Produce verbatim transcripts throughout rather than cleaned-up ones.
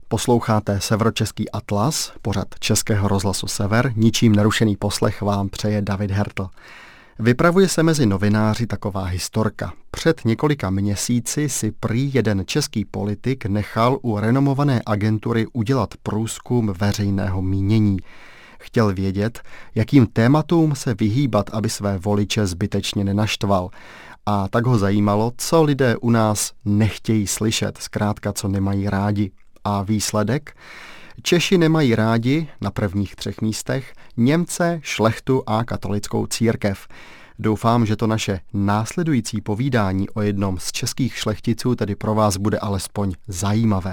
Posloucháte Severočeský atlas, pořad Českého rozhlasu Sever, ničím nerušený poslech vám přeje David Hertl. Vypravuje se mezi novináři taková historka. Před několika měsíci si prý jeden český politik nechal u renomované agentury udělat průzkum veřejného mínění. Chtěl vědět, jakým tématům se vyhýbat, aby své voliče zbytečně nenaštval. A tak ho zajímalo, co lidé u nás nechtějí slyšet, zkrátka co nemají rádi. A výsledek? Češi nemají rádi, na prvních třech místech, Němce, šlechtu a katolickou církev. Doufám, že to naše následující povídání o jednom z českých šlechticů tedy pro vás bude alespoň zajímavé.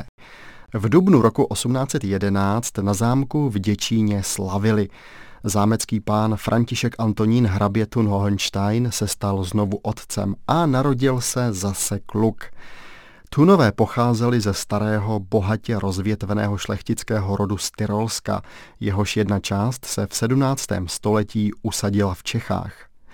V dubnu roku osmnáct set jedenáct na zámku v Děčíně slavili. Zámecký pán František Antonín hrabě Thun-Hohenstein se stal znovu otcem a narodil se zase kluk. Thunové pocházeli ze starého, bohatě rozvětveného šlechtického rodu z Tyrolska, jehož jedna část se v sedmnáctém století usadila v Čechách.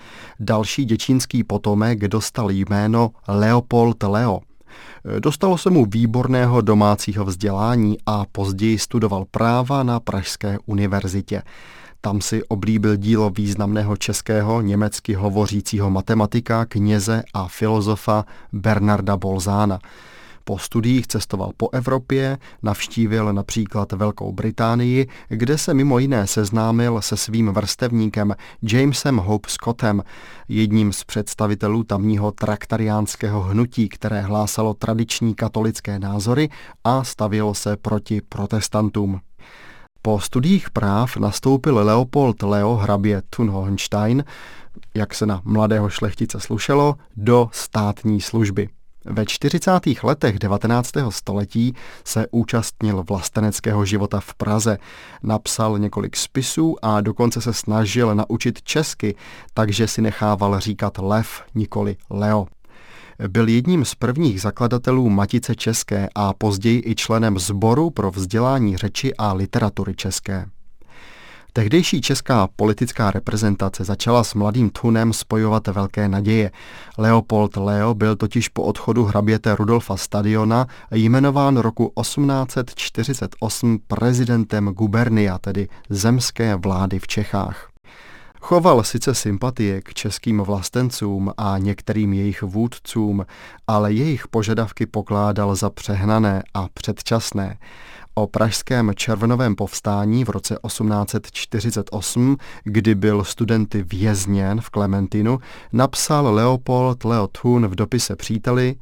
Další děčínský potomek dostal jméno Leopold Leo. Dostalo se mu výborného domácího vzdělání a později studoval práva na Pražské univerzitě. Tam si oblíbil dílo významného českého, německy hovořícího matematika, kněze a filozofa Bernarda Bolzána. Po studiích cestoval po Evropě, navštívil například Velkou Británii, kde se mimo jiné seznámil se svým vrstevníkem Jamesem Hope Scottem, jedním z představitelů tamního traktariánského hnutí, které hlásalo tradiční katolické názory a stavělo se proti protestantům. Po studiích práv nastoupil Leopold Leo hrabě Thun-Hohenstein, jak se na mladého šlechtice slušelo, do státní služby. Ve čtyřicátých letech devatenáctého století se účastnil vlasteneckého života v Praze. Napsal několik spisů a dokonce se snažil naučit česky, takže si nechával říkat Lev, nikoli Leo. Byl jedním z prvních zakladatelů Matice české a později i členem Sboru pro vzdělání řeči a literatury české. Tehdejší česká politická reprezentace začala s mladým Thunem spojovat velké naděje. Leopold Leo byl totiž po odchodu hraběte Rudolfa Stadiona jmenován roku osmnáct set čtyřicet osm prezidentem gubernia, tedy zemské vlády v Čechách. Choval sice sympatie k českým vlastencům a některým jejich vůdcům, ale jejich požadavky pokládal za přehnané a předčasné. O pražském červnovém povstání v roce osmnáct set čtyřicet osm, kdy byl studenty vězněn v Klementinu, napsal Leopold Leo Thun v dopise příteli,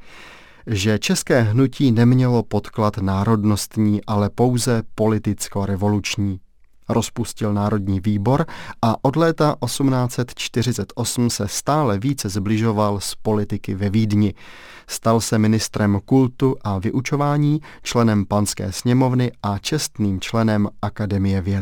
že české hnutí nemělo podklad národnostní, ale pouze politicko-revoluční. Rozpustil Národní výbor a od léta osmnáct set čtyřicet osm se stále více zbližoval s politiky ve Vídni. Stal se ministrem kultu a vyučování, členem Panské sněmovny a čestným členem Akademie věd.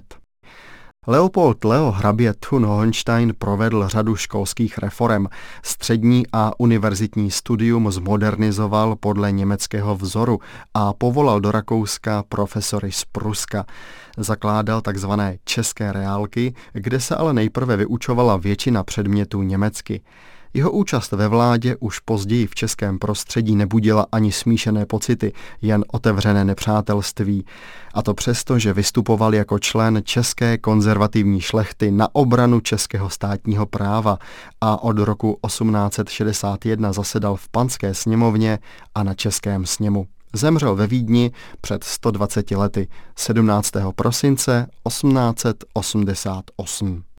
Leopold Leo hrabě Thun-Hohenstein provedl řadu školských reforem. Střední a univerzitní studium zmodernizoval podle německého vzoru a povolal do Rakouska profesory z Pruska. Zakládal takzvané české reálky, kde se ale nejprve vyučovala většina předmětů německy. Jeho účast ve vládě už později v českém prostředí nebudila ani smíšené pocity, jen otevřené nepřátelství. A to přesto, že vystupoval jako člen české konzervativní šlechty na obranu českého státního práva a od roku osmnáct set šedesát jedna zasedal v Panské sněmovně a na Českém sněmu. Zemřel ve Vídni před sto dvaceti lety, sedmnáctého prosince osmnáct set osmdesát osm.